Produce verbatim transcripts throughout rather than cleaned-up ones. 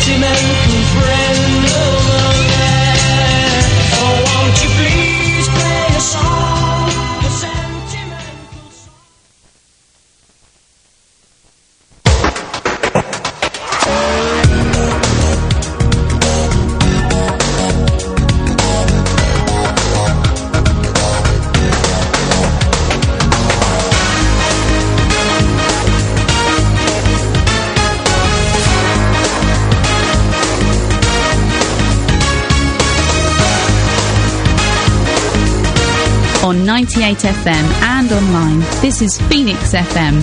sentimental friend of mine. Oh, won't you please play a song, a sentimental song? On ninety-eight F M and online. This is Phoenix F M.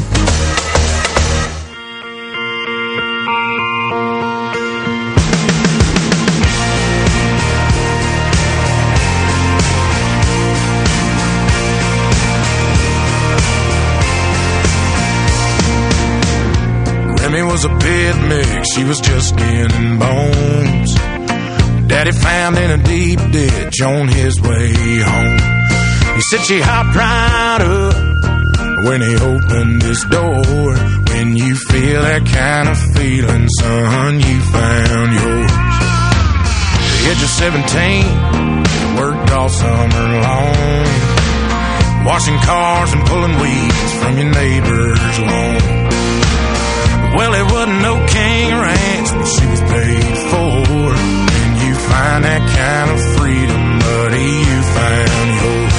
Grammy was a pit mix, she was just skin and bones. Daddy found in a deep ditch on his way home. He said she hopped right up when he opened his door. When you feel that kind of feeling, son, you found yours. The age of seventeen, worked all summer long, washing cars and pulling weeds from your neighbor's lawn. Well, it wasn't no king ranch, but she was paid for. When you find that kind of freedom, buddy, you found yours.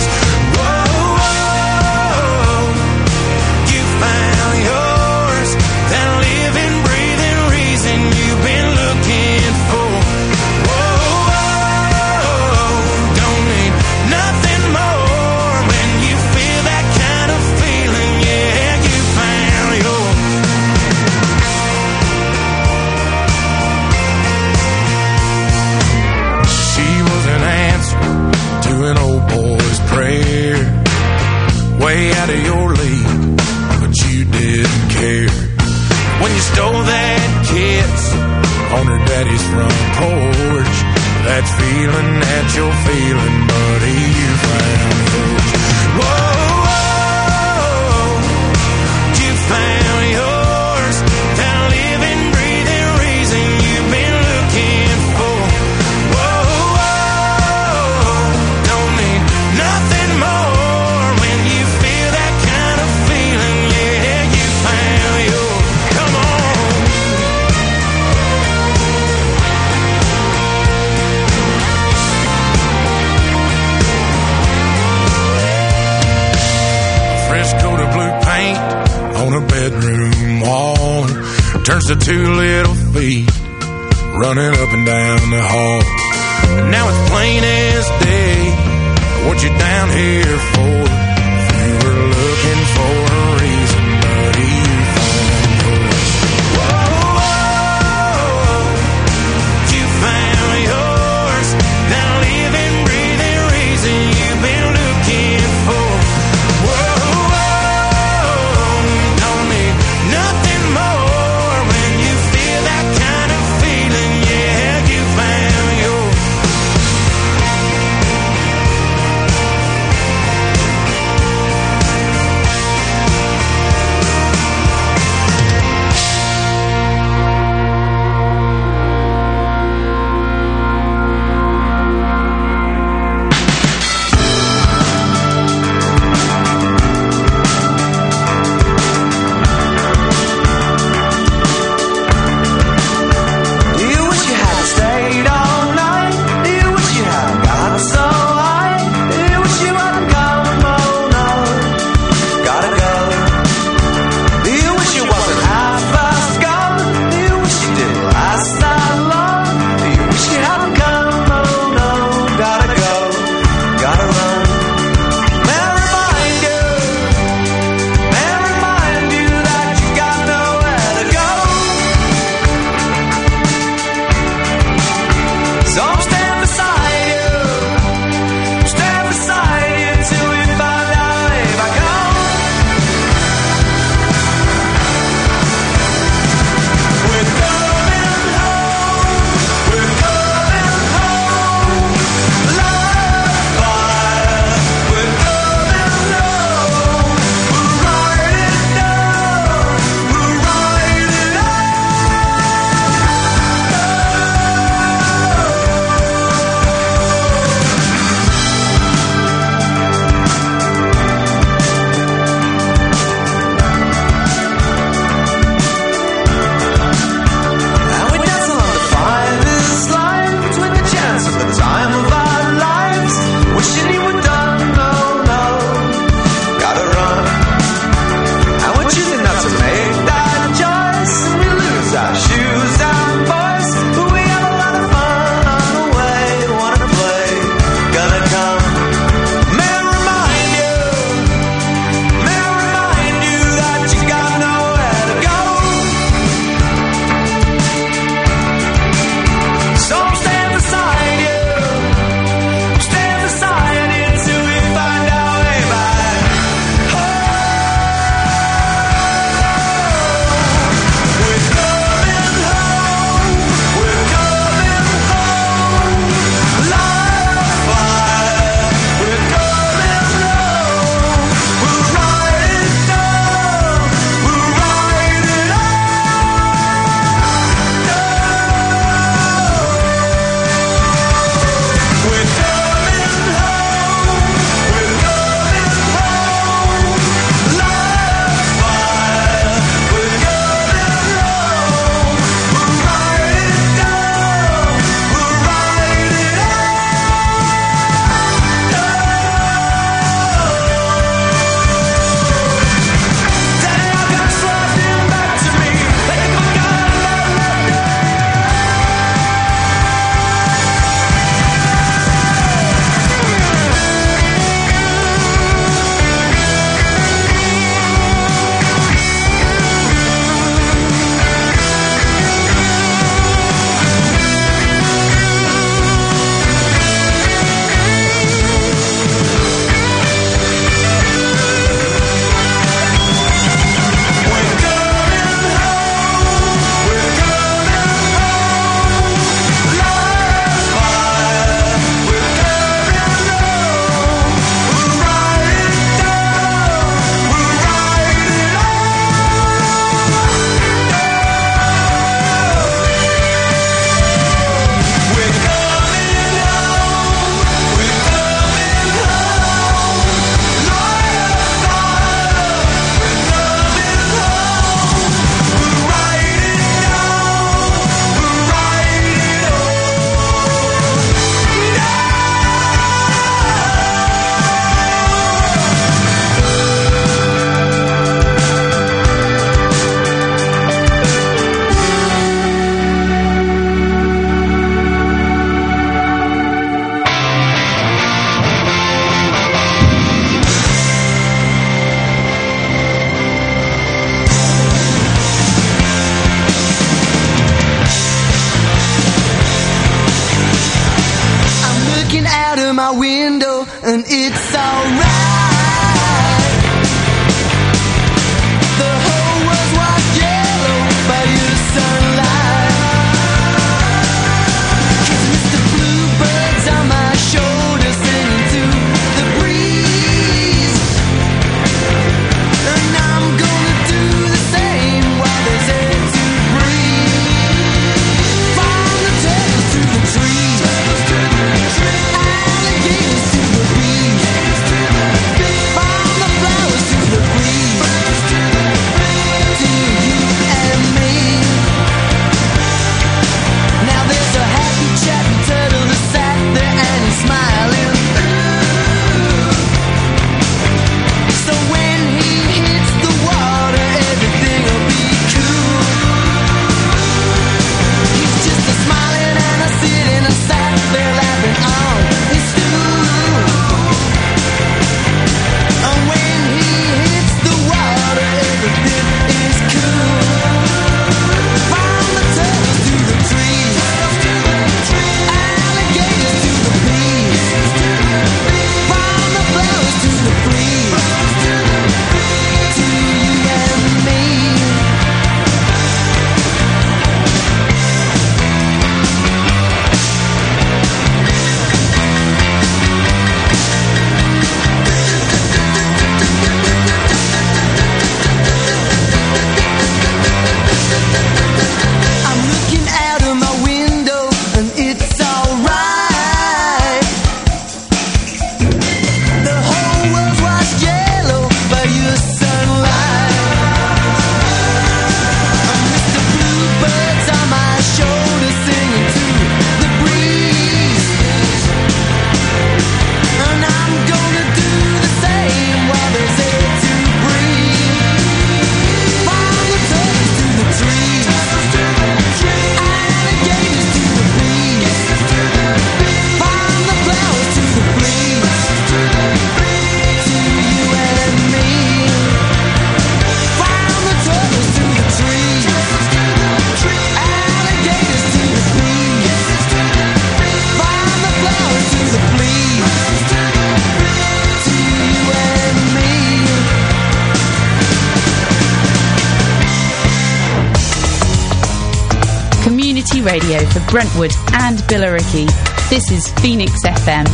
An old boy's prayer, way out of your league, but you didn't care. When you stole that kiss on her daddy's front porch, that feeling that you're feeling, buddy, you found yours. Whoa, whoa, you found yours. That living, breathing reason you've been looking for. Nothing more when you feel that kind of feeling. Yeah, you found yours. Come on. A fresh coat of blue paint on a bedroom wall turns to two little feet running up and down the hall. Now it's plain as day what you down here for. If you were looking for a reason, buddy, you found yours. Whoa, whoa, you found yours. That living, breathing reason you've been looking for. Whoa, whoa, don't need nothing more when you feel that kind of feeling. Yeah, you found yours. and it's alright. The whole world's washed yellow by your sunlight. Kiss Mister Bluebirds on my shoulder, singing to the breeze. And I'm gonna do the same while there's air to breathe. From the turtles to the trees, alligators to the bees, from the flowers to the breeze, to you and me. Now there's a happy chatting turtle that sat there and he's smiling. So when he hits the water, everything'll be cool. He's just a smiling and a sitting and sat there laughing on his stool. And when he hits the water, everything is cool. From the turtles to the trees, alligators to the bees, from the flowers to the breeze, to you and me. I'm looking out of my window and it's alright. The whole world's washed yellow by your sunlight. And Mister Bluebird's on my shoulder, singing to the breeze. And I'm gonna do the same while there's air to breathe. From the turtles to the trees, alligators to the bees, from the flowers to the breeze, to you and me. From the turtles to the trees, alligators to the bees, from the flowers to the breeze, to you and me. Community radio for Brentwood and Billericay. This is Phoenix F M.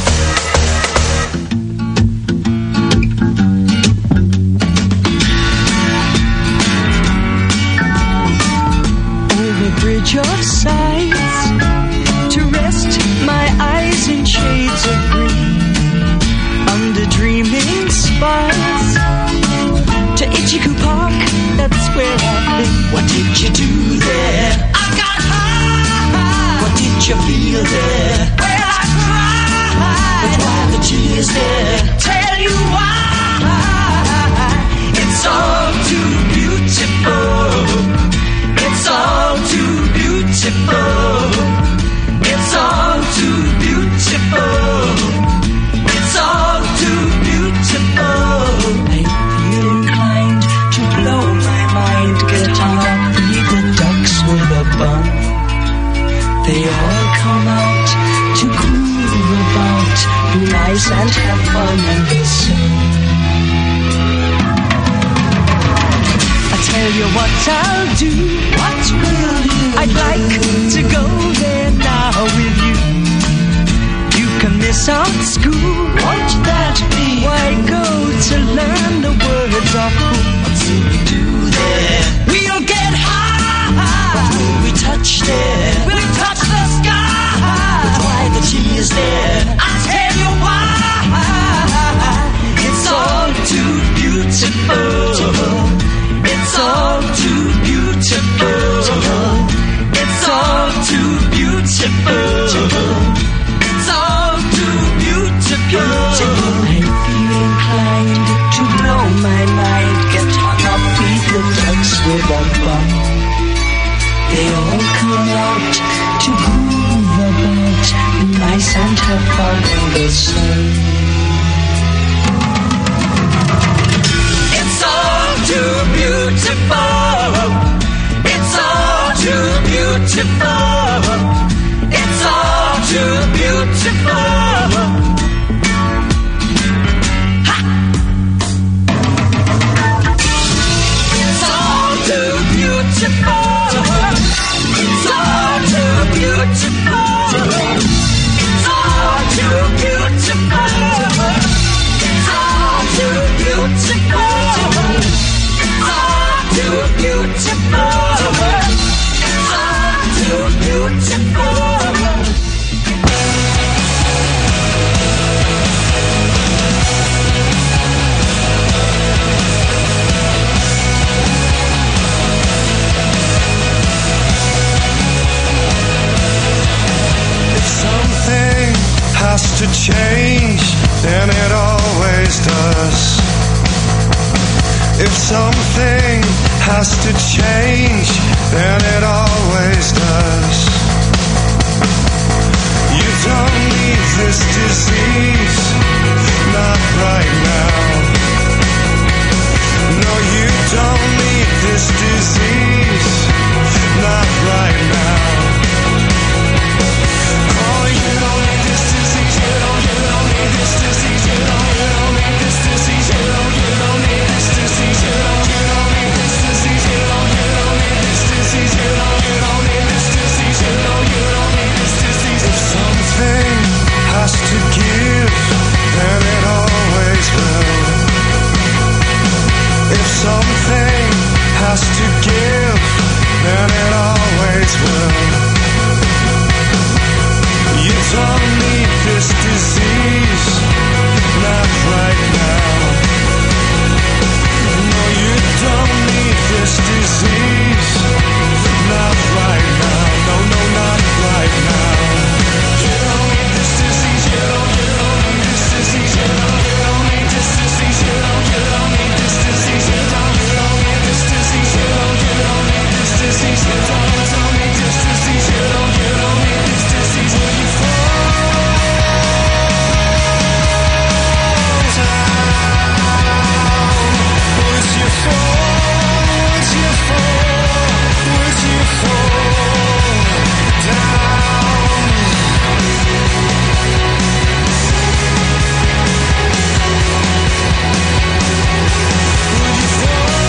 Over bridge of sights, to rest my eyes in shades of green, under dreaming spires, to Ichiku Park, that's where I've been. What did you do there? I got high. What did you feel there? Well, I cried. But why the tears there? Tell you why. It's all too beautiful. It's all too beautiful. It's all too beautiful. It's all too beautiful. I feel inclined to blow my mind. Get on, read the ducks with a bun. They all come out to groove about, be nice and have fun and listen. I tell you what I'll do. What will you? I'd like to go there now with you. You can miss out school. Won't that be? Why go to learn the words of who? What will we do there? We'll get high. What will we touch there? We'll touch the sky. But why the tears there? I'll tell you why. It's all too beautiful. It's all too beautiful. It's all too beautiful. It's all too beautiful. I feel inclined to blow my mind. Get hung up, beat the ducks with a bun. They all come out to groove about, be nice and have fun in the sun. It's all too beautiful. It's all too beautiful. It's all too beautiful. something has to change, then it always does. You don't need this disease, not right now. No, you don't need this disease, not right now. Oh, you don't need this disease, you don't, you don't need this disease, you don't, you don't need this disease, you don't, you don't need this disease, you don't, you don't need this disease, you don't, you don't need this disease, you don't, you don't need this disease, you don't, you don't need this disease. If something has to give, then it always will. If something has to give, then it always will. You don't need this disease, not right now. No, you don't need this disease, not right now. No, no, not right now. You don't need this disease, you don't, you don't need this disease, you don't, you don't need this disease, you don't, you don't need this disease, you don't, you don't need this disease, you don't, you don't need this disease, you don't, you don't need this disease, you don't, you don't need this disease. Will you fall down? Would you fall? Would you fall? Would you fall down? Would you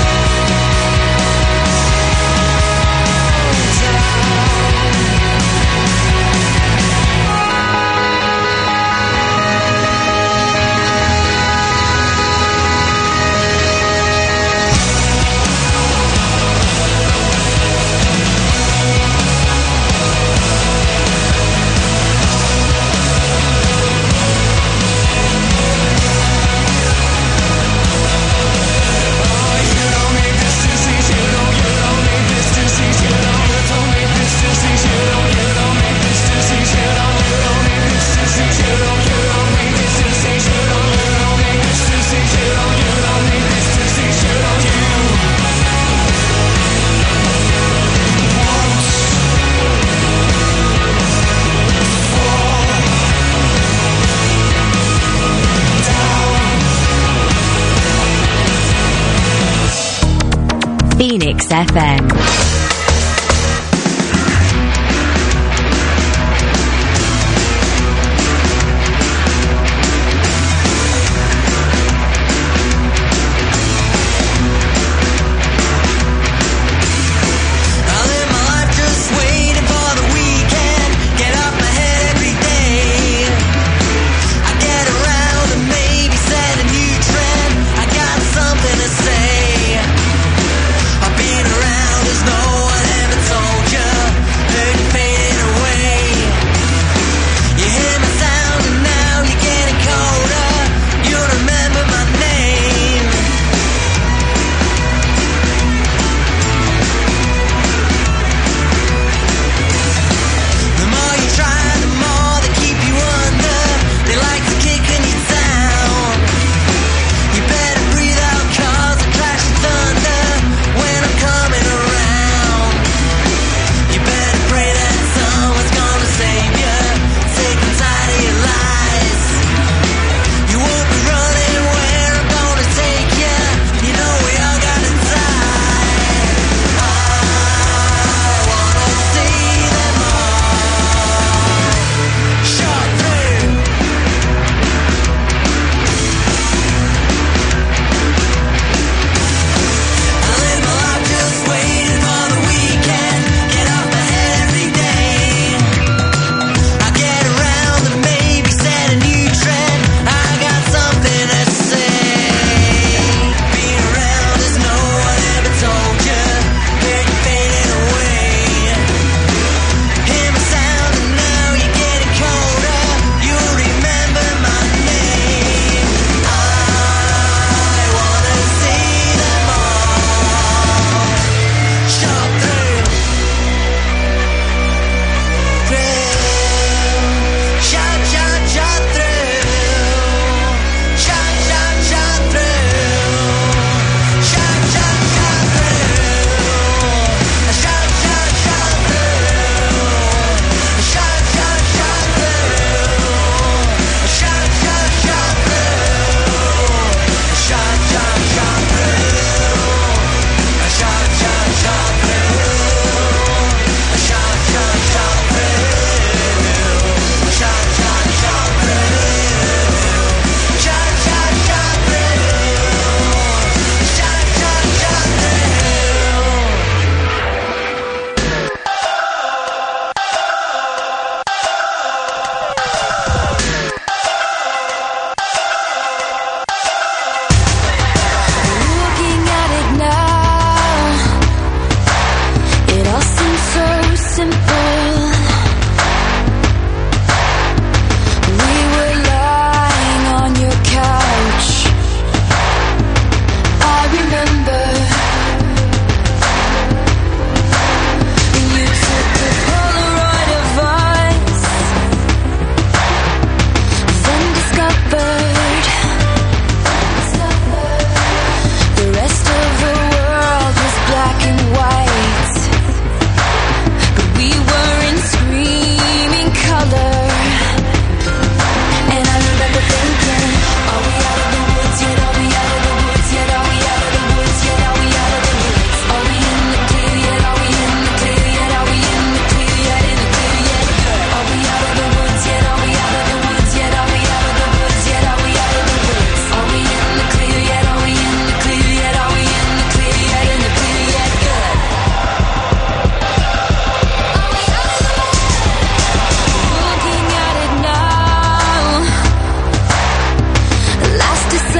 Phoenix F M. Something to say. I've been around, there's no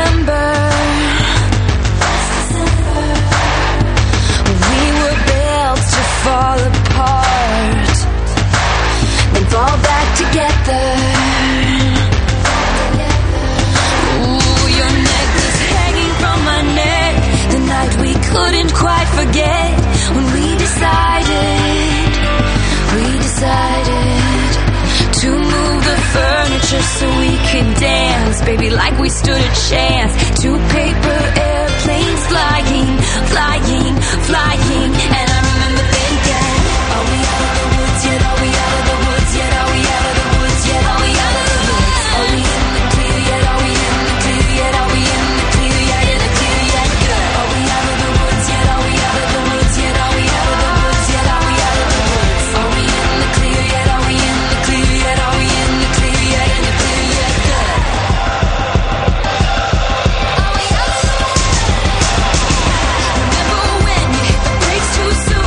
December. We were built to fall apart, then fall back together. Ooh, your necklace hanging from my neck, the night we couldn't quite forget, when we decided, we decided to move the furniture so we could dance, baby, like we stood a chance. Two paper airplanes flying, flying, flying, and I remember thinking, are we out of the woods yet? Are we out of the woods yet? Are we out of the woods yet? Are we out of the woods? Are we in the clear yet? Are we in the clear yet? Are we in the clear yet? In the clear yet? Are we out of the woods yet? Are we out of the woods yet? Are we out of the woods yet? Are we out of the woods? Are we in the clear yet? Are we in the clear yet? Are we in the clear yet? In the clear yet? Remember when you hit the brakes too soon?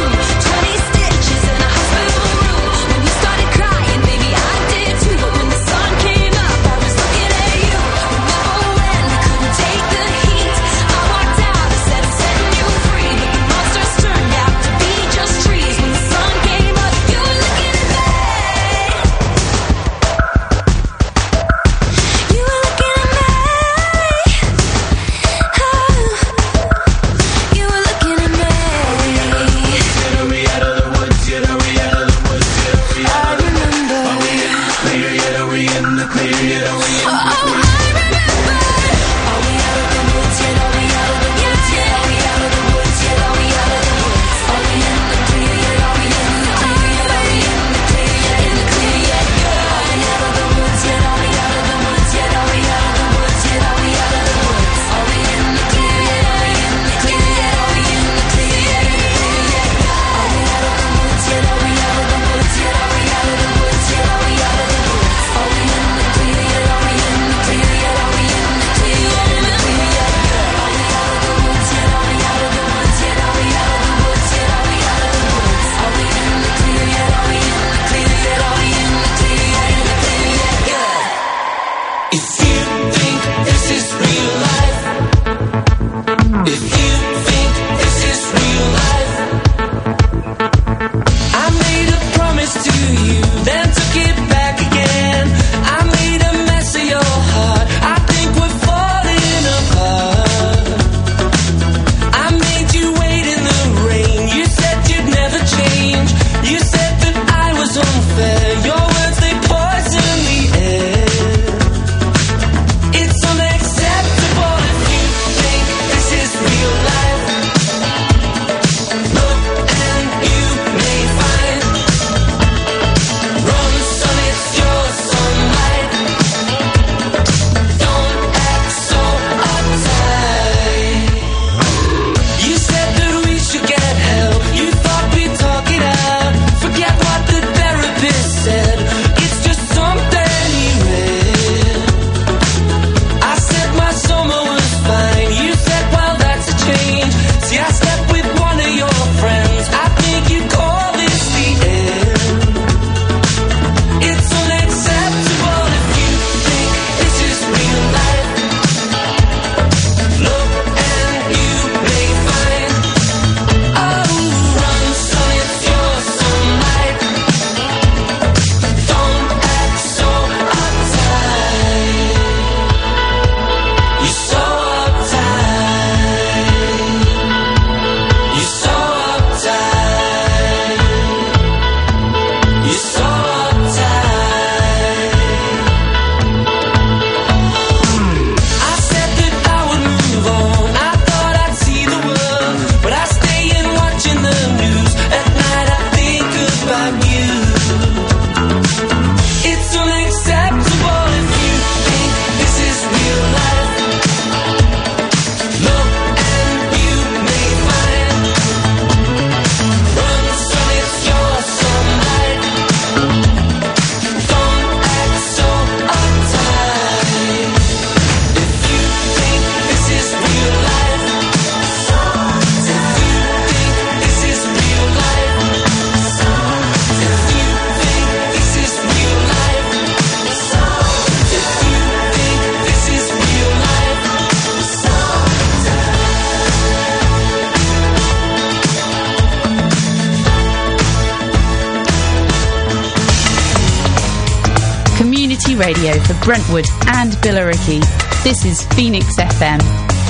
radio for Brentwood and Billericay. This is Phoenix F M.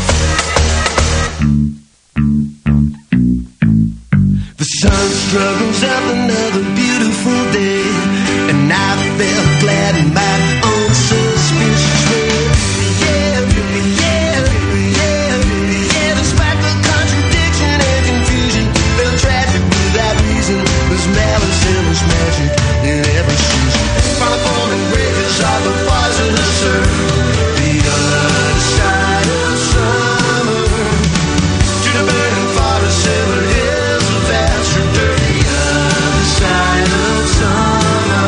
The sun struggles up another beautiful day, and I felt glad in my own suspicious way. Yeah, yeah, yeah, yeah. Despite the contradiction and confusion, felt tragic without reason. There's malice and there's magic in every season. Final form and breakers are the fires of the surf. The other side of summer, to the burning forest and the hills of Astro. The other side of summer.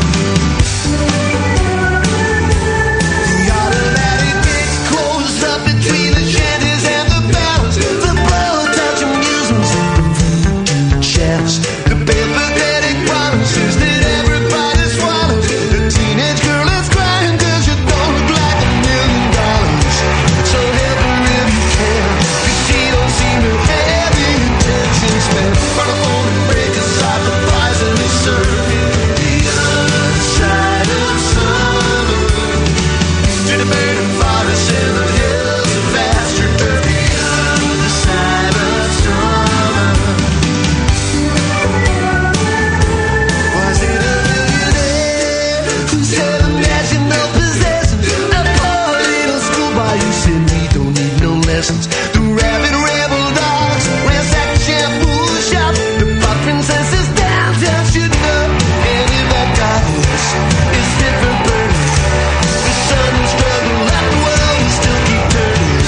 The automatic gates close up between the shanties and the palace. The blow-touch amusements and the voodoo shafts. The pathetic promises that everybody swallows. The teenage girl is crying 'cause you don't look like a million dollars. So help her if you can, 'cause she don't seem to have the intentions, man. Run a phone and break aside the fires in the surf. The other side of summer, to the burning forest and the hills of Astro. The other side of summer. Was it a millionaire who said imagine no possession? A poor little schoolboy who said we don't need no lessons. The rabid rebel dogs ransack the shampoo shop. The pop princesses downtown shooting up. And if that God was, it's different burden. The sun will struggle like the world will still keep turning.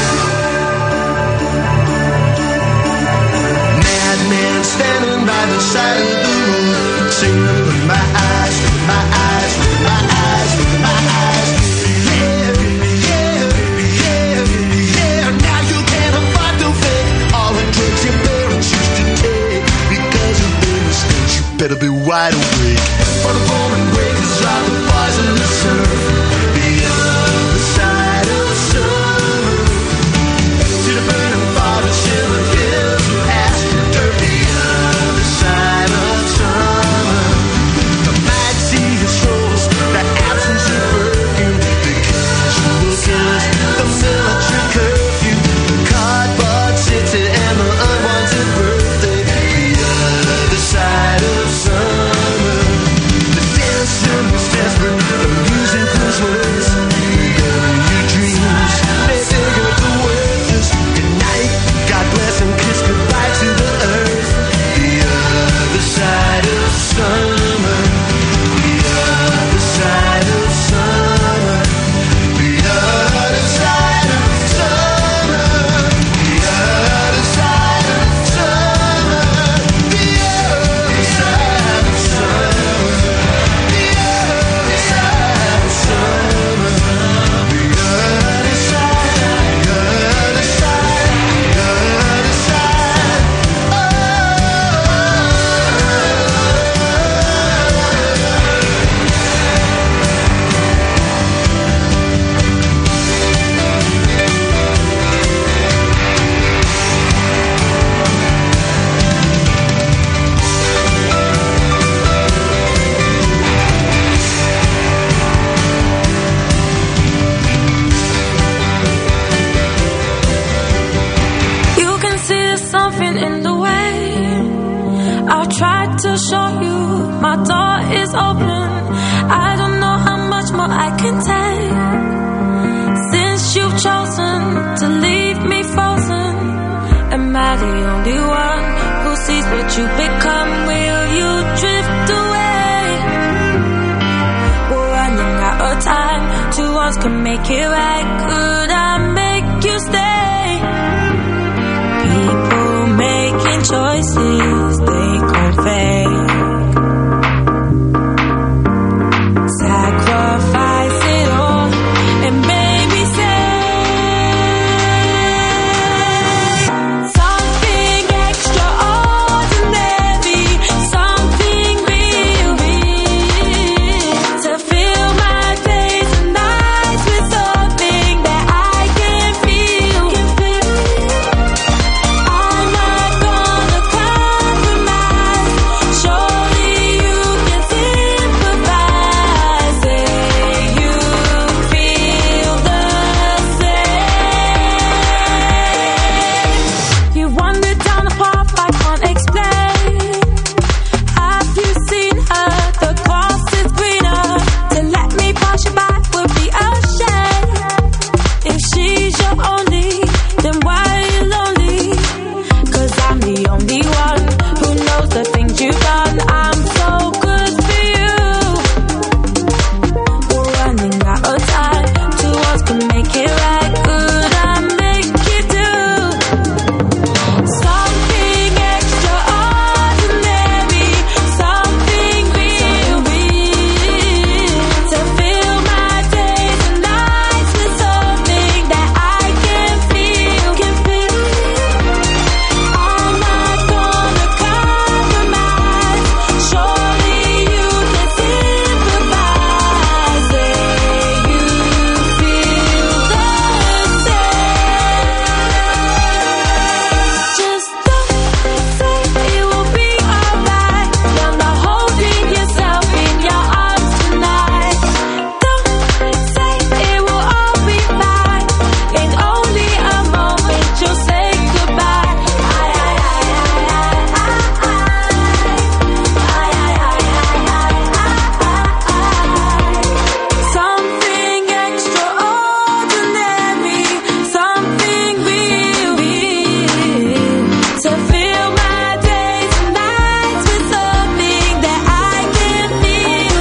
Madman standing by the side of the road, singing with my eyes, with my eyes, with my eyes, with my eyes. Yeah, yeah, yeah, yeah. Now you can't afford to fake all the drugs your parents used to take because of their mistakes. You better be wide awake. For the moment breakers are the fires in the surf. The other side of summer, to the burning forest in the hills of Astro. The other side of summer. The might see the strolls, the absence of perfume, the casual killers, the military curfew, the cardboard city and the unwanted birthday. The other side of summer. The dancing was desperate, the music was worse. Bury your dreams, they dig up the worthless. Good night, God bless and kiss goodbye to the earth. The other side of summer. The other side of summer. The other side of summer. The other side of summer. The other side of summer. The other side of summer. The other side, the other side, the other side. You can see there's something in the way. I'll try to show you my door is open. I don't know how much more I can take. Since you've chosen to leave me frozen, am I the only one who sees what you become? Will you drift away? We're running out of time. Two ones can make it right. Could I make you stay? People making choices they could fake. Sacrifice it all and baby say something extraordinary, something real, real, to fill my days and nights with something that I then why are you lonely? 'Cause I'm the only one who knows the things you've done. I'm so good for you. We're running out of time. Two us can make it right. Could I make you do something extraordinary, something real, real, to fill my days and nights with something that I can feel, can feel. I'm not gonna compromise. Surely you can sympathize. Say you feel the same. Just don't say it will be alright. You're not holding yourself in your arms tonight. Don't say it will all be fine. In only a moment you'll say goodbye. I, I, I, I, I, something extraordinary, something real, real, to fill my days and nights with something that I can feel,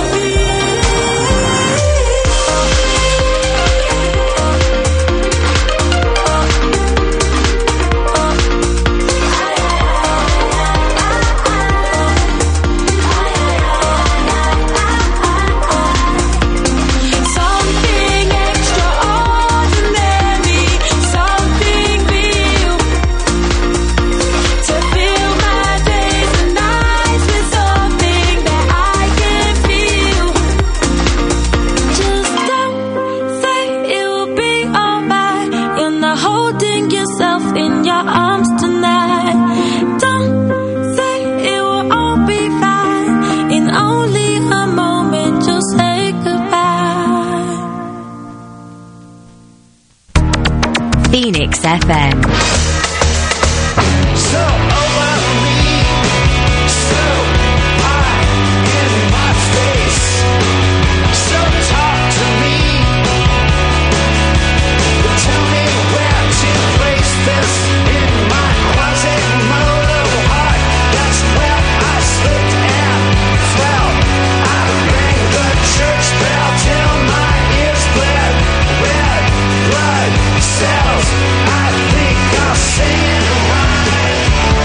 something extraordinary, something real, to fill my days and nights with something that I can feel. Just don't say it will be alright. You're not holding yourself in your arms tonight. Don't say it will all be fine. In only a moment you'll say goodbye. Phoenix F M. So over me, so high in my face. So talk to me. Tell me where to place this in my Quasimodo heart. That's where I slipped and fell. I rang the church bell till my ears bled. Red blood cells. I think I'll sing it right.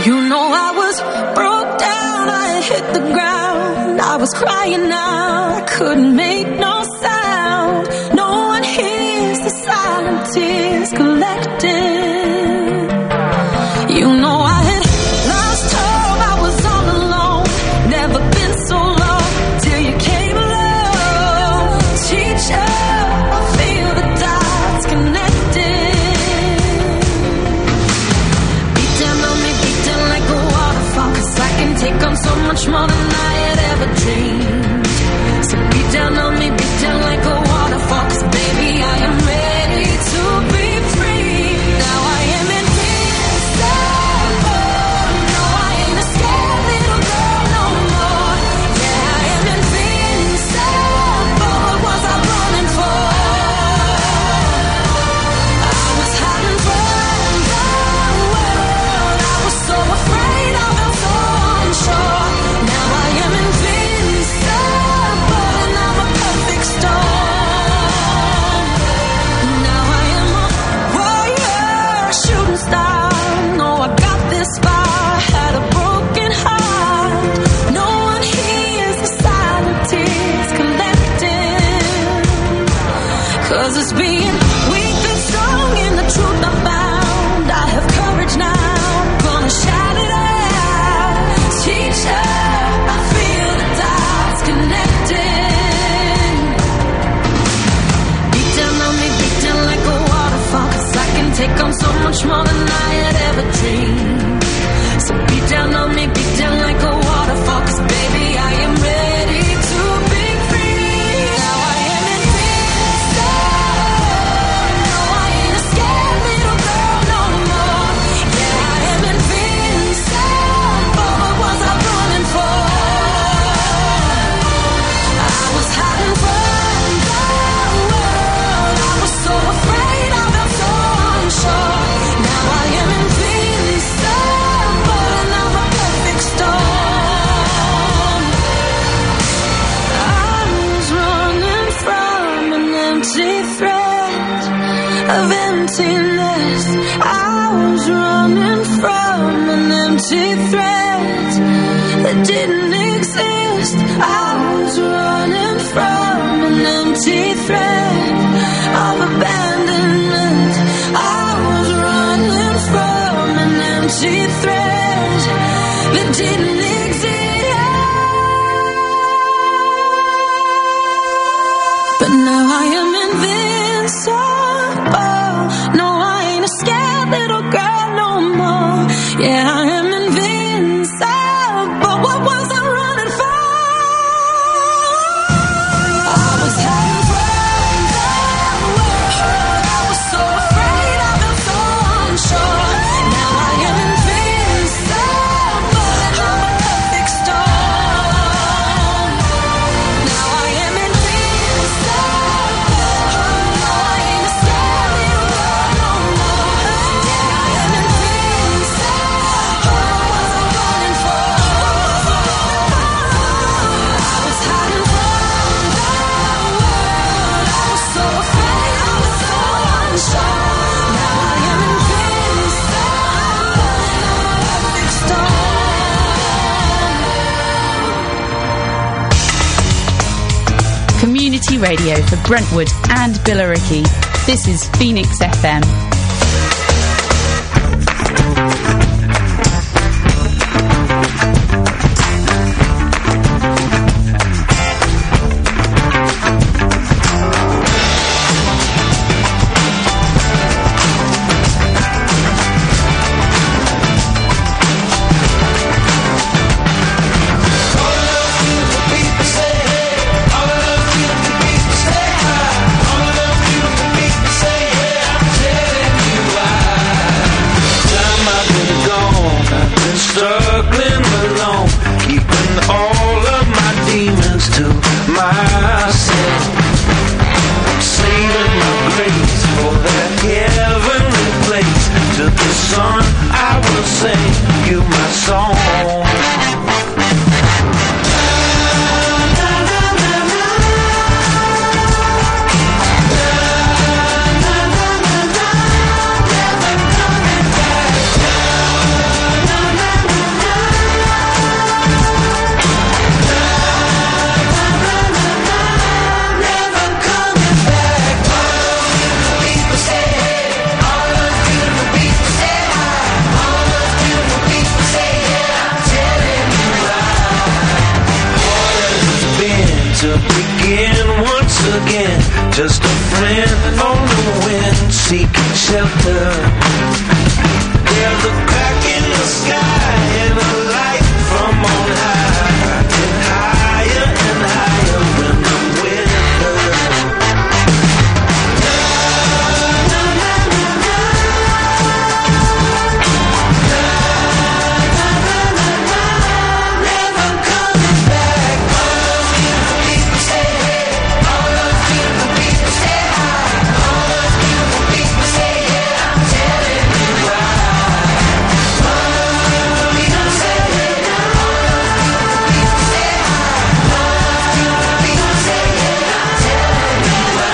You know I was broke down, I had hit the ground. I was crying out, I couldn't make no sound. No one hears the silent tears collecting. You know I had lost hope, I was all alone. Never been so low till you came along. Teacher, I feel the dots connecting. Beat down on me, beat down like a waterfall, 'cause I can take on so much more than I had ever dreamed. So beat down on me, beat down like a waterfall, 'cause baby I am ready to be free. Now I am invincible. No, I ain't a scared little girl no more. Yeah, I am invincible. What was I running for? I was hiding from the world. I was so afraid, I felt so unsure. Now I am invincible, and I'm a perfect storm. Now I am a warrior, shooting star. No, I got this far, had a broken heart. No one hears the silent tears collecting. 'Cause it's being weak and strong in the truth I found. I have courage now, gonna shout it out. Teacher, I feel the dots connecting. Beat down on me, beat down like a waterfall, 'cause I can take on so much more than I had ever dreamed. So beat down on me, beat down like a waterfall, 'cause baby I am ready to be free. Now I am invincible. No, I ain't a scared little girl no more. Yeah, I am invincible. What was I running for? I was hiding from the world. I was so afraid, I felt so unsure. Now I am invincible, and I'm a perfect storm. I was running from an empty threat of emptiness. I was running from an empty threat that didn't exist. I was running from an empty threat of abandonment. I was running from an empty threat that didn't exist. But now I am invincible. No, I ain't a scared little girl no more. Yeah, I am invincible. What was I running for? I was hiding from the world. I was so afraid, I felt so unsure. Now I am invincible, and I'm a perfect storm. Now I am invincible. No, I ain't a scared little girl no more. Yeah, I am invincible. What was I running for? I was hiding from the world. I was so afraid, I was so unsure. Now I am invincible, and I'm a perfect storm. Community radio for Brentwood and Billericay. This is Phoenix F M. Time I just a friend on the wind, seeking shelter. There's a crack in the sky and a light from on high, and higher and higher when I'm with her. Never coming back. All those beautiful people say hey. All those beautiful people say hi. All those beautiful people say yeah. I'm telling you why. All those beautiful people say hey. All those beautiful people say hi. All those beautiful people say yeah. I'm telling you why.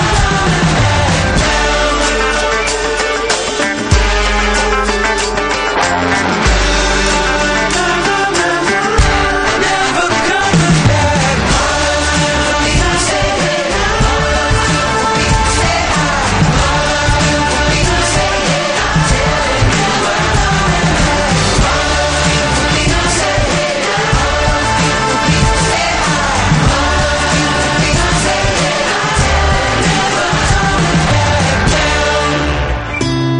Never coming back. All those beautiful people say hey. All those beautiful people say hi. All those beautiful people say yeah. I'm telling you why. All those beautiful people say hey. All those beautiful people say hi. All those beautiful people say yeah. I'm telling you never coming back down.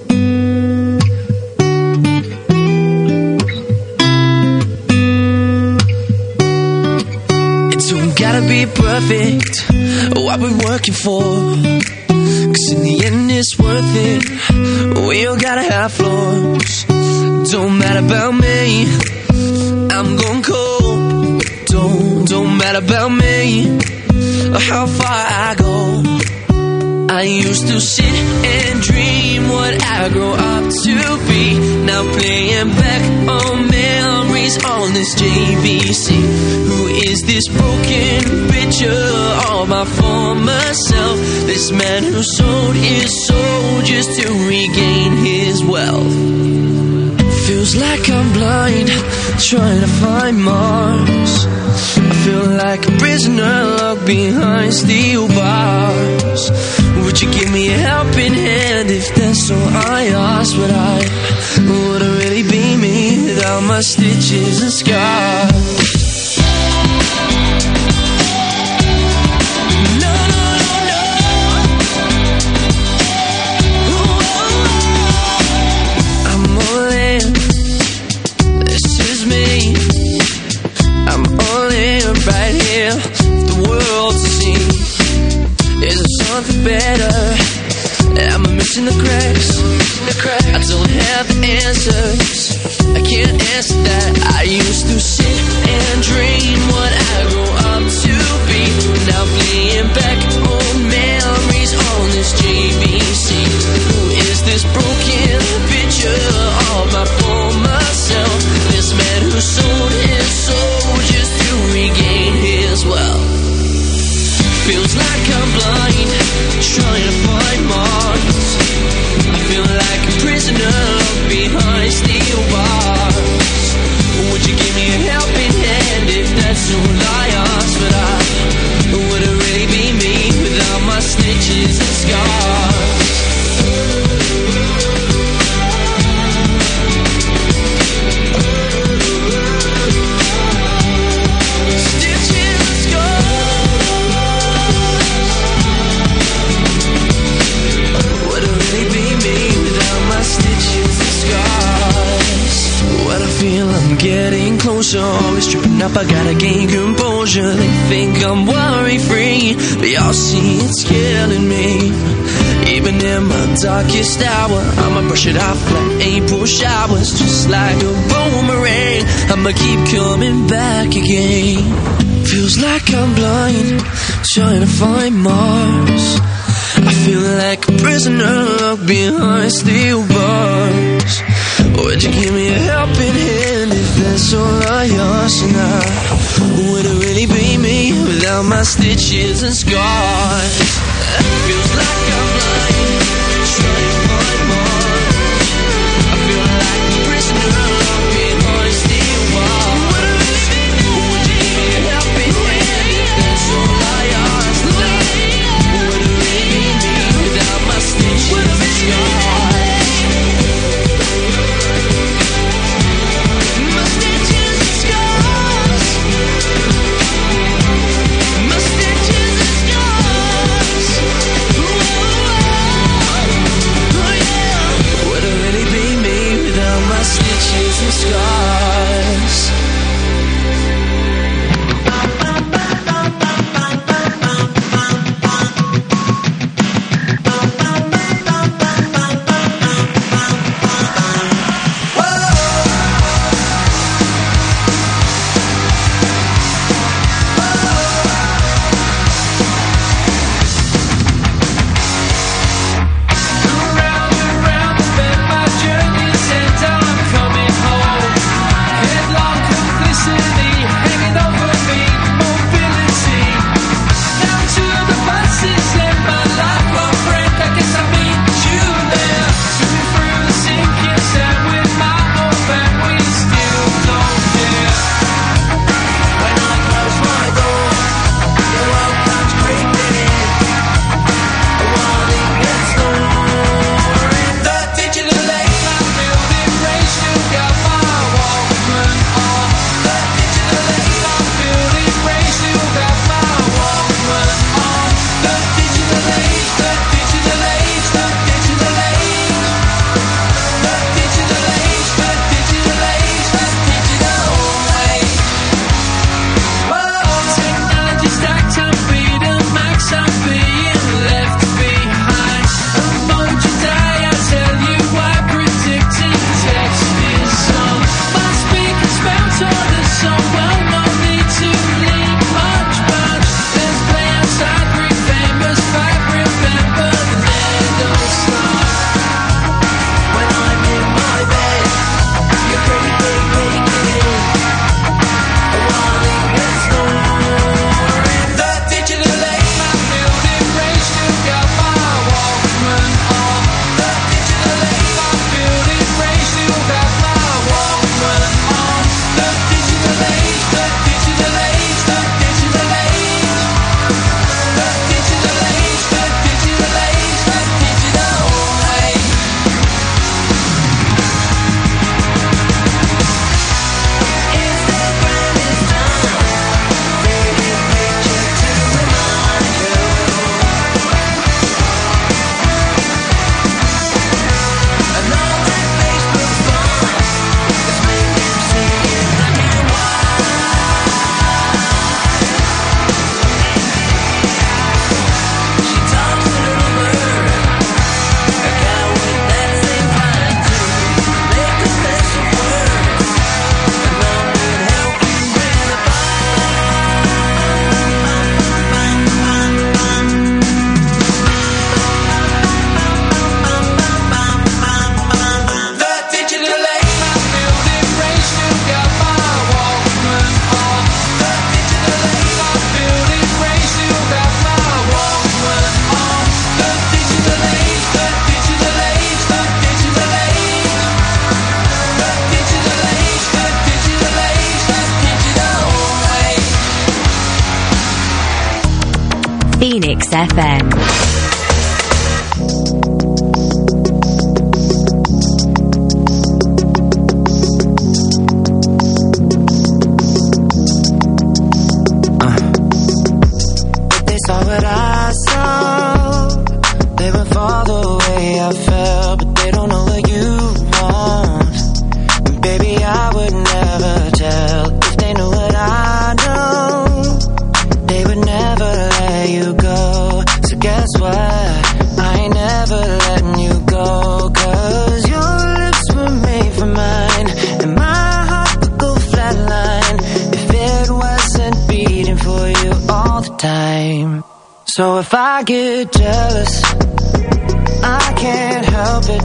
It don't gotta be perfect, what we're working for. Cause in the end it's worth it, we all gotta have flaws. Don't matter about me, I'm going cold. Don't, don't matter about me, or how far I go. I used to sit and dream what I grow up to be. Now playing back on memories on this J V C. Who is this broken picture of my former self? This man who sold his soul just to regain his wealth. Feels like I'm blind, trying to find Mars. I feel like a prisoner locked behind steel bars. Would you give me a helping hand if that's all I asked? Would I, would it really be me without my stitches and scars? No, no, no, no. Ooh, I'm all in. This is me. I'm all in right here. The world to see. Is there something better? Am I missing the cracks? I don't have the answers. I can't answer that. I used to sit and dream what I grew up to be. Now playing back on memories on this J V C. Who is this broken picture of my former self? This man who sold his soul just to regain his wealth. Feels like I'm blind, trying to find Mars. I feel like a prisoner locked behind steel bars. Would you give me a helping hand if that's all I ask? But I, would it really be me without my stitches and scars? Stitches and scars. Would it really be me without my stitches and scars? When I feel I'm getting closer, always tripping up, I gotta gain composure. They think I'm worry-free, but y'all see it's killing me. Even in my darkest hour, I'ma brush it off like April showers. Just like a boomerang, I'ma keep coming back again. Feels like I'm blind, trying to find Mars. I feel like a prisoner locked behind steel bars. Would you give me a helping hand if that's all I ask? And I, would it really be me without my stitches and scars? Feels like I'm blind, trying to find Mars. I feel like a prisoner locked behind steel bars. Would it really be me? Would you give me a helping hand if that's all I ask? And I, would it really be me without my stitches and scars? My stitches and scars. My stitches and scars. Phoenix F M. So if I get jealous, I can't help it.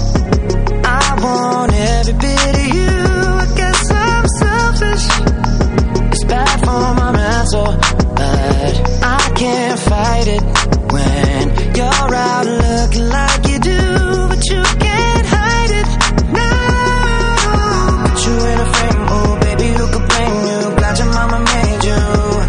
I want every bit of you. I guess I'm selfish. It's bad for my mental, but I can't fight it when you're out looking like you do, but you can't hide it. No, put you in a frame, oh baby, who could blame you? Glad your mama made you,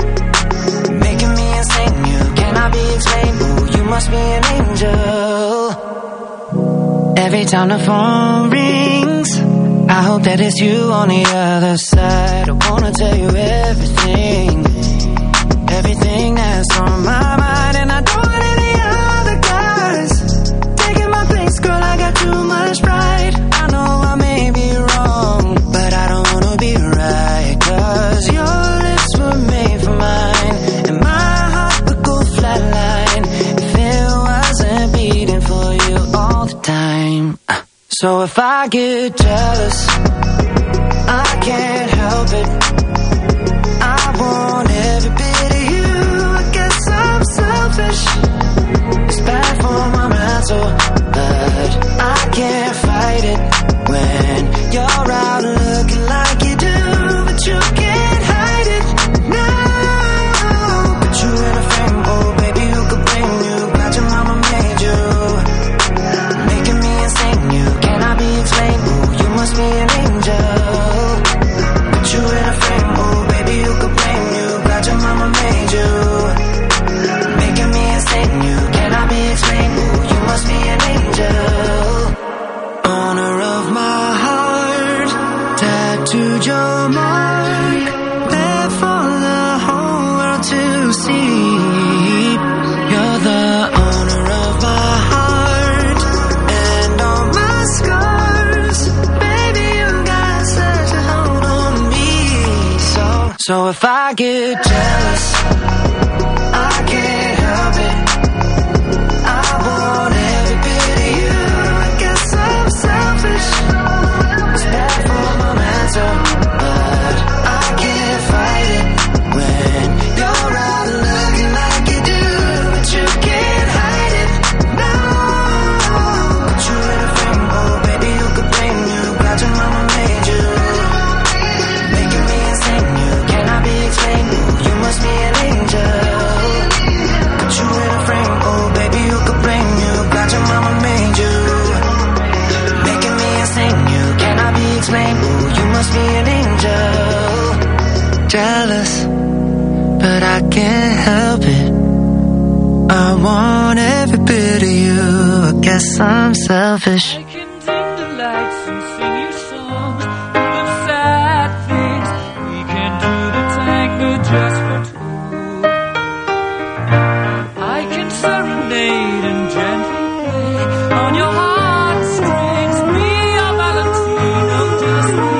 making me insane. You cannot be explained. Oh, you must be an angel. Every time the phone rings, I hope that it's you on the other side. I wanna tell you everything, everything that's on my mind, and I don't want any other guys taking my place, girl. I got too much pride. I know I may be wrong, but I don't wanna be right, 'cause your lips were made for mine, and my heart would go flatline if it wasn't beating for you all the time. So if I get jealous, I can't help it. I want every bit of you. I guess I'm selfish. It's bad for my mental, but I can't fight it when you're out looking like you do, but you can't hide it. No, put you in a frame, oh baby, who could blame you? Glad your mama made you, making me insane. You cannot be explained. Oh, you must be an angel. Put you in a frame, oh baby, who could blame you? Glad your mama made you, making me insane. You cannot be explained. Oh, you must be an angel. Owner of my heart, tattooed your mark, there for the whole world to see. You're the owner of my heart and all my scars. Baby, you got such a hold on me. So, so if I get jealous, I can't help it. I want every bit of you. I guess I'm selfish. It's bad for my mental, but I can't fight it when you're out looking like you do, but you can't hide it. No, put you in a frame, oh baby, who could blame you? Glad your mama made you, making me insane. You cannot be explained. Oh, you must be an angel. Put you in a frame, oh baby, who could blame you? Glad your mama made you, making me insane. You cannot be explained. Oh, you must be an angel. Jealous, but I can't help it. I want every bit of you. I guess I'm selfish. I can dim the lights and sing you songs full of sad things. We can do the tango just for two. I can serenade and gently play on your heartstrings. Be your Valentino, just me.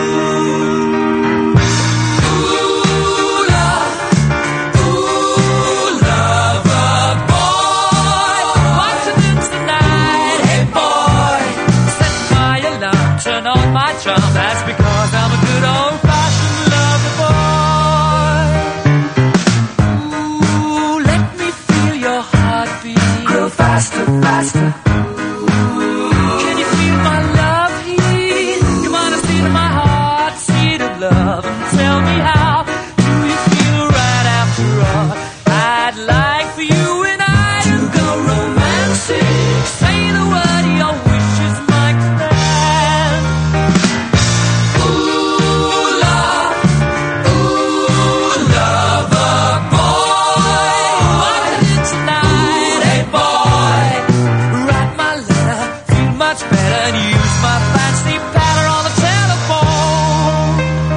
Ooh, love, ooh, lover boy, what's it in tonight? Hey boy, set my alarm, turn on my charm. That's because I'm a good old-fashioned lover boy. Ooh, let me feel your heartbeat grow faster, faster. Can you feel my love heat? Come on and see to my heart, seed of love, and tell me how do you feel right after all? I'd like for you and I to go romantic. Say the word, your wish is my command. much better and use my fancy patter on the telephone.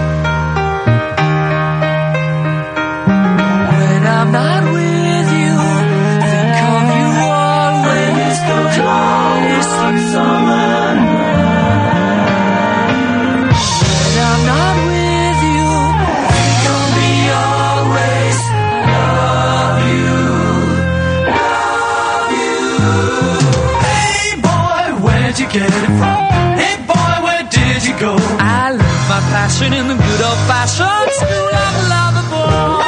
When I'm not with you, think of you always. Always on someone. When I'm not with you, think of me always. Love you, love you. Hey boy, where'd you get it from? Hey boy, where did you go? I learned my passion in the good old fashioned school of lover boys.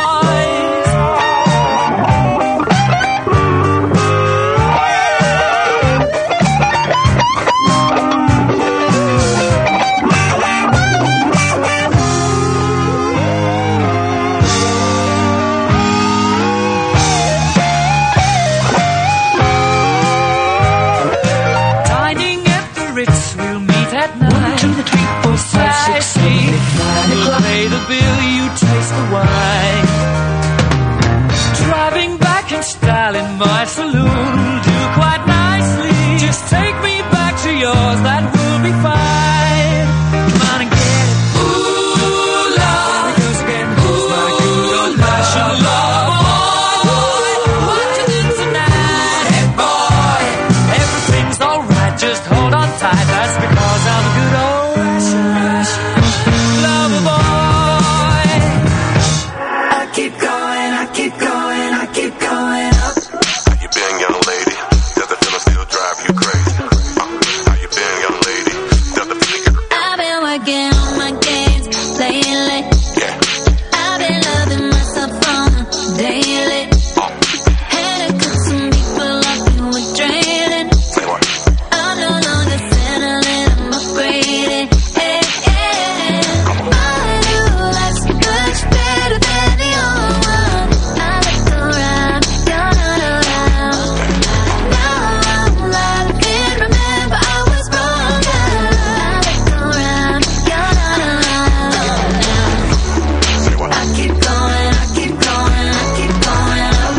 Dining at the Ritz, we'll meet at night. Two, three, four, five, six, seven, eight, nine o'clock. We'll pay the bill, you taste the wine. Driving back in style in my saloon will do quite nicely. Just take me back to yours, that will be fine. Come on and get it. Ooh, love. It goes again. Ooh, my good old fashioned love. Boy, what you do tonight? Hey, boy, everything's alright. Just hold on tight. That's because I'm a good old fashioned lover boy. I keep going, I keep going, I keep going up. How you been, young lady? Does the feeling still drive you crazy? Uh, how you been, young lady? Does the feeling get... I've been working on my games lately. Yeah. I've been loving myself on a daily. Had to cut some people off who were draining. Say what? I'm no longer settling, I'm upgrading. Hey, hey. My new life's much better than the old one. I look around, gone around. Now I'm alive, can't remember I was wrong. I look around, gone around. Say what? I keep going, I keep going, I keep going up.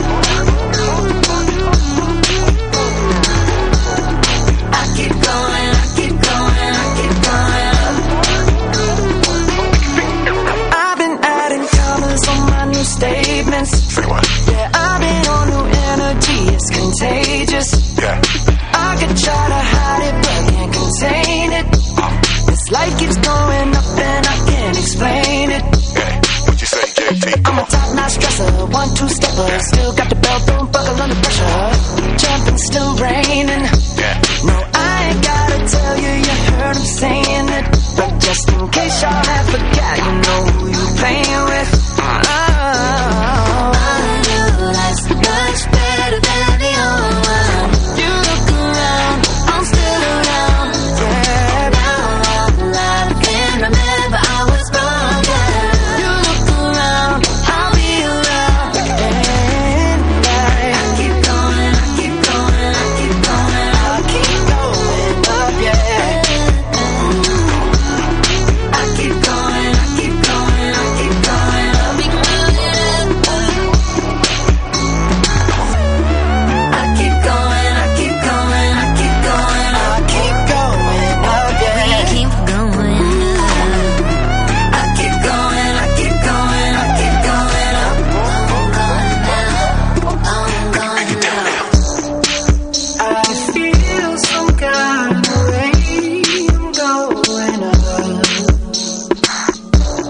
I keep going, I keep going, I keep going up. I've been adding colors on my new statements. Say what? Yeah, I've been on new energy, it's contagious. Yeah. I could try to hide it, but can't contain it. This light keeps going up and I can't explain it. Yeah. What you say, J T? I'm a top-notch dresser, one-two stepper. Still got the belt, don't buckle under pressure. Jumping, still rain.